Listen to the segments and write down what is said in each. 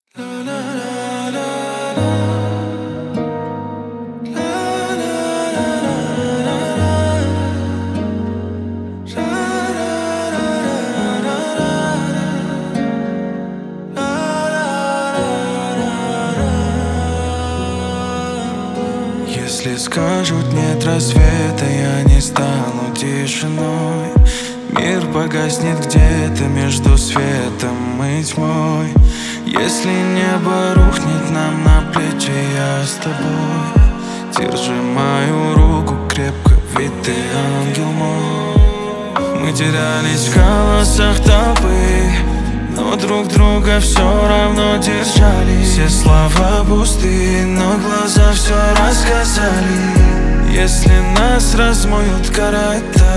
Если скажут нет рассвета, я не стану тишиной. Мир погаснет где-то между светом и тьмой. Если небо рухнет нам на плечи, я с тобой. Держи мою руку крепко, ведь ты ангел мой. Мы терялись в колоссах толпы, но друг друга все равно держали. Все слова пусты, но глаза все рассказали. Если нас размоют корыта,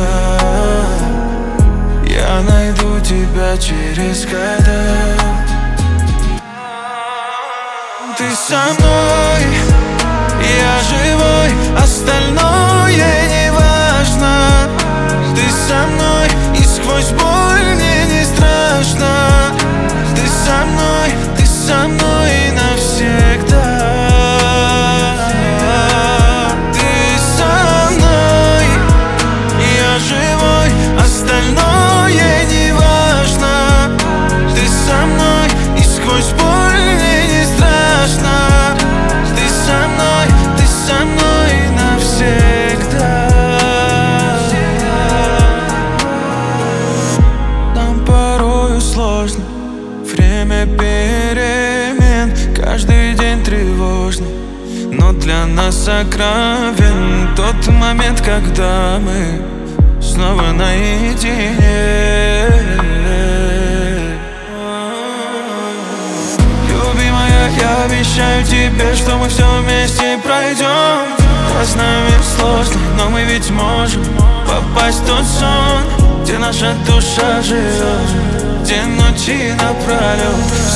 я найду тебя через года. Ты со мной, я живой, остальное не важно. Ты со мной, и сквозь боль мне не страшно. Ты со мной навсегда. Ты со мной, я живой, остальное не важно. Ты со мной, и сквозь боль мне не страшно. Ты со мной навсегда. Нам порою сложно, время перемен, каждый день тревожный. Но для нас сокровен тот момент, когда мы снова наедине. Любимая, я обещаю тебе, что мы все вместе пройдем. Я знаю, мир сложный, но мы ведь можем попасть в тот сон, где наша душа живет, где ночи напролет